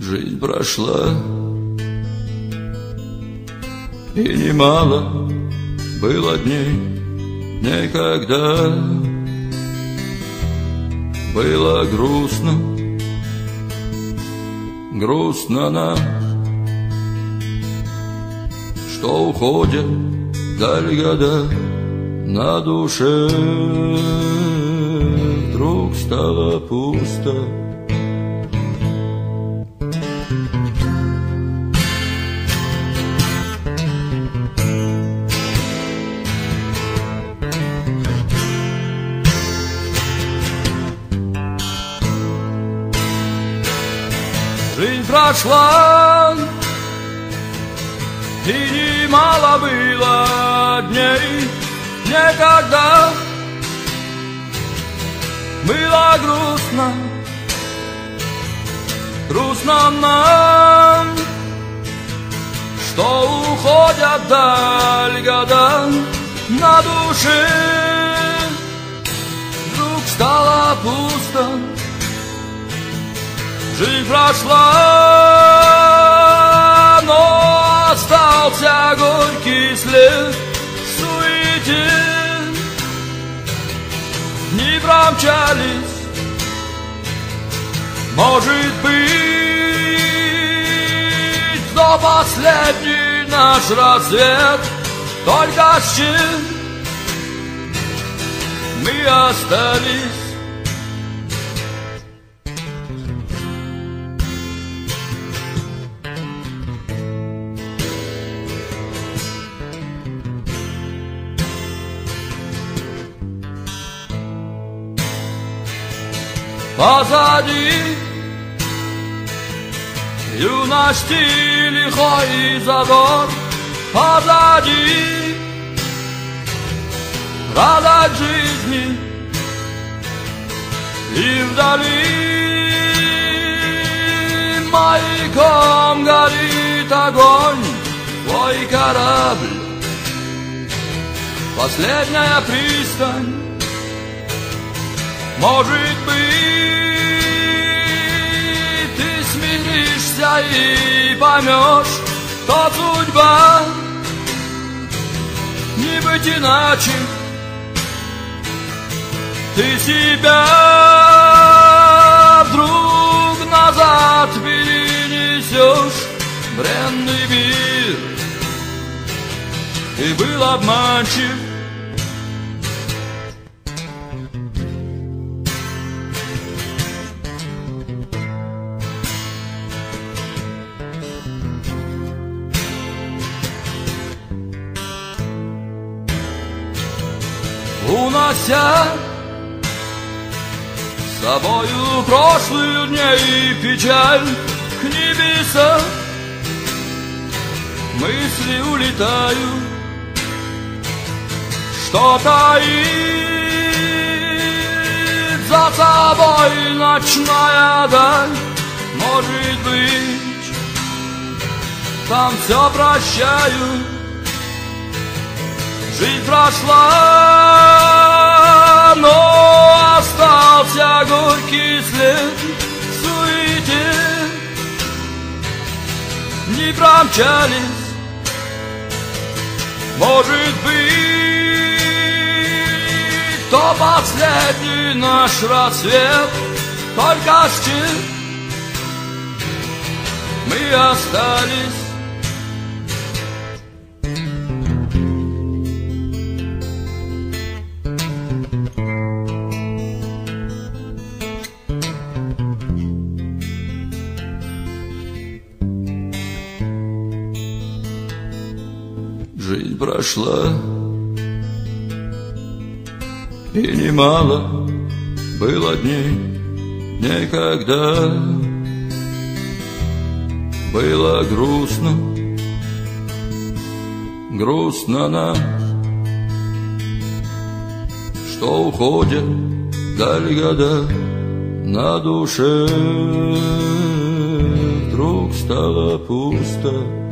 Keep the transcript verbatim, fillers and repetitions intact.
Жизнь прошла, и немало было дней, никогда было грустно, грустно нам, что уходят вдаль года, на душе вдруг стало пусто. Жизнь прошла, и немало было дней, никогда было грустно, грустно нам, что уходят вдаль года, на душе вдруг стало пусто. Жизнь прошла, но остался горький след в суете. Дни промчались, может быть, до последний наш рассвет. Только с чем мы остались. Позади юности лихой задор, позади радость жизни, и вдали маяком горит огонь твой корабль, последняя пристань. Может быть, ты смиришься и поймешь, что судьба не быть иначе. Ты себя вдруг назад перенесешь, бренный мир. Ты был обманчив. Унося с собою прошлые дни и печаль к небесам, мысли улетают, что таит за собой ночная даль. Может быть, там все прощают. Жизнь прошла, но остался горький след в суете. Не промчались, может быть, то последний наш рассвет. Только с чем мы остались. Жизнь прошла, и немало было дней, никогда было грустно, грустно нам, что уходят вдаль года, на душе вдруг стало пусто.